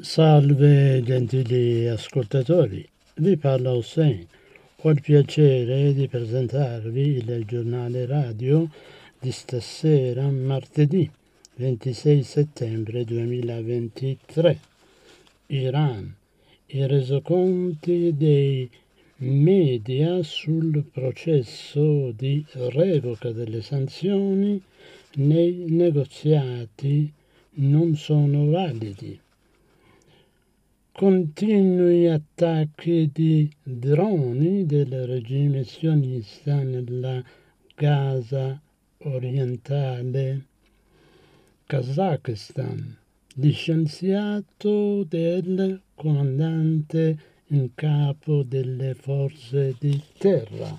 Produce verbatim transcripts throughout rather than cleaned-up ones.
Salve gentili ascoltatori, vi parla Hussein. Ho il piacere di presentarvi il giornale radio di stasera, martedì ventisei settembre duemilaventitré. Iran. I resoconti dei media sul processo di revoca delle sanzioni nei negoziati non sono validi. Continui attacchi di droni del regime sionista nella Gaza orientale. Kazakistan. Licenziato del comandante in capo delle forze di terra.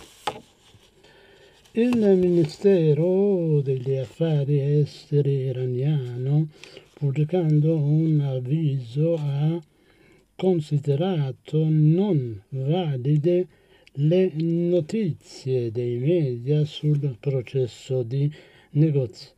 Il Ministero degli Affari Esteri iraniano, pubblicando un avviso, ha considerato non valide le notizie dei media sul processo di negozi-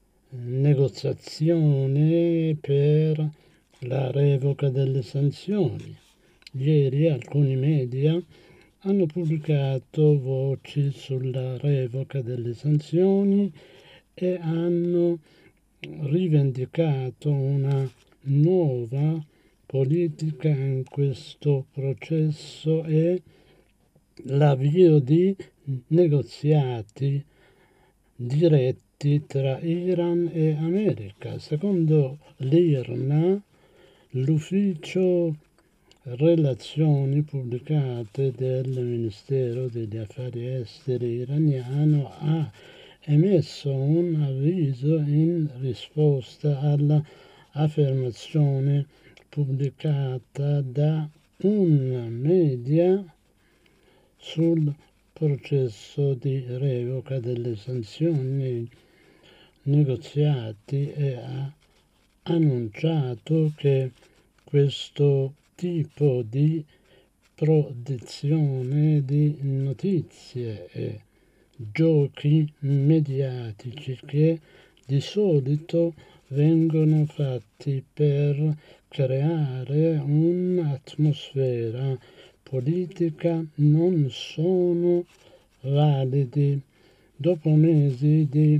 negoziazione per la revoca delle sanzioni. Ieri alcuni media hanno pubblicato voci sulla revoca delle sanzioni e hanno rivendicato una nuova politica in questo processo e l'avvio di negoziati diretti tra Iran e America. Secondo l'I R N A, l'ufficio relazioni pubblicate del Ministero degli Affari Esteri iraniano ha emesso un avviso in risposta all'affermazione pubblicata da un media sul processo di revoca delle sanzioni nei negoziati e ha annunciato che questo tipo di produzione di notizie e giochi mediatici che di solito vengono fatti per creare un'atmosfera politica non sono validi. Dopo mesi di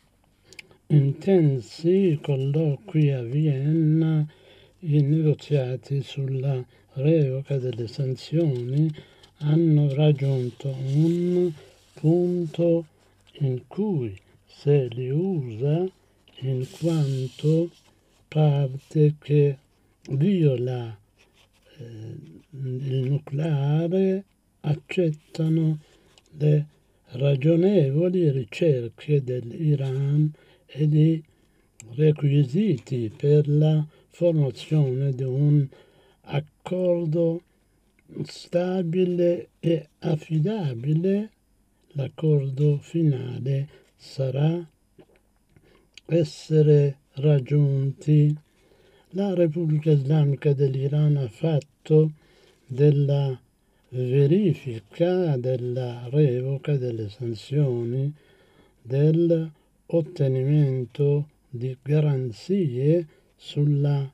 intensi colloqui a Vienna, i negoziati sulla revoca delle sanzioni hanno raggiunto un punto in cui se li usa in quanto parte che viola eh, il nucleare accettano le ragionevoli ricerche dell'Iran e i requisiti per la formazione di un accordo stabile e affidabile. L'accordo finale sarà essere raggiunti. La Repubblica Islamica dell'Iran ha fatto della verifica della revoca delle sanzioni, dell'ottenimento di garanzie sulla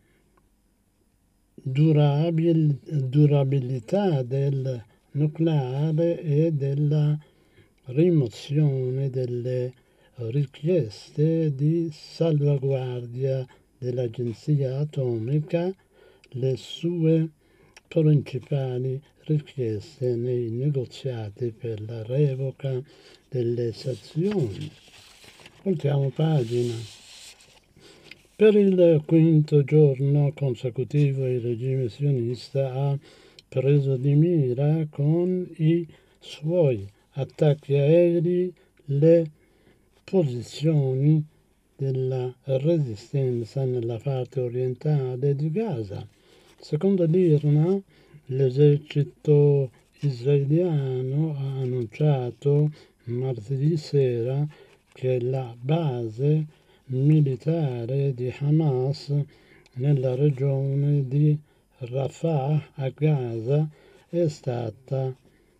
durabil- durabilità del nucleare e della rimozione delle richieste di salvaguardia dell'Agenzia Atomica, le sue principali richieste nei negoziati per la revoca delle sanzioni. Voltiamo pagina. Per il quinto giorno consecutivo il regime sionista ha preso di mira con i suoi attacchi aerei le posizioni della resistenza nella parte orientale di Gaza. Secondo l'I R N A, l'esercito israeliano ha annunciato martedì sera che la base militare di Hamas nella regione di Rafah a Gaza è stata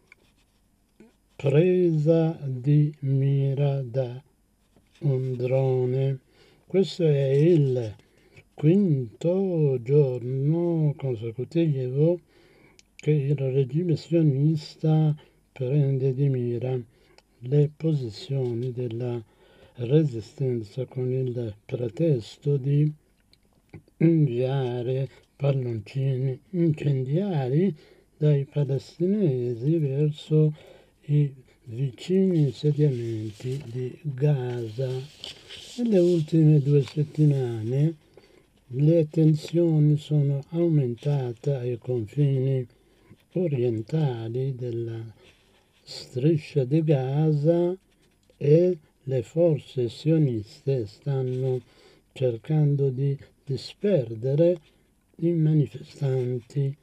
presa di mira da un drone. Questo è il quinto giorno consecutivo che il regime sionista prende di mira le posizioni della resistenza con il pretesto di inviare palloncini incendiari dai palestinesi verso i vicini insediamenti di Gaza. Nelle ultime due settimane le tensioni sono aumentate ai confini orientali della striscia di Gaza e le forze sioniste stanno cercando di disperdere i manifestanti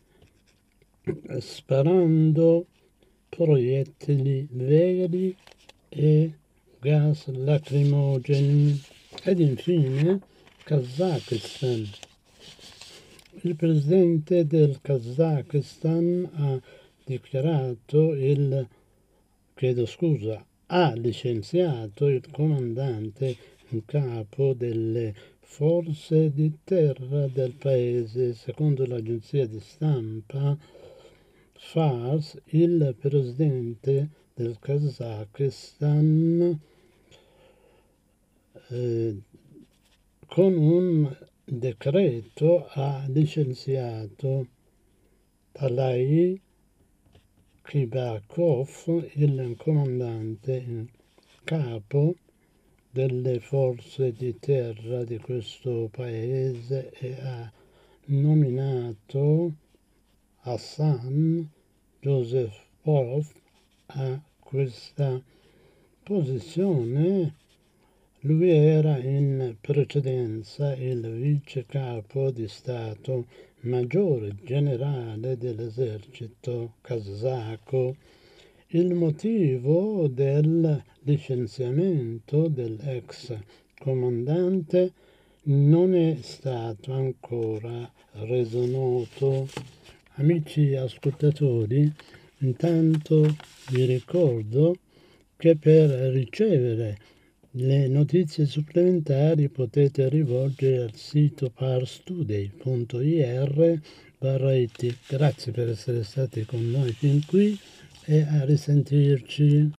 sparando proiettili veri e gas lacrimogeni. Ed infine Kazakistan. Il presidente del Kazakistan ha dichiarato il chiedo scusa, ha licenziato il comandante in capo delle forze di terra del paese. Secondo l'agenzia di stampa Fars, il presidente del Kazakistan eh, con un decreto ha licenziato Talai Kibakov, il comandante in capo delle forze di terra di questo paese, e ha nominato Hassan Josepov a questa posizione. Lui era in precedenza il vice capo di Stato maggiore generale dell'esercito kazako. Il motivo del licenziamento dell'ex comandante non è stato ancora reso noto. Amici ascoltatori, intanto vi ricordo che per ricevere le notizie supplementari potete rivolgere al sito parstoday punto ir barra it. Grazie per essere stati con noi fin qui e a risentirci.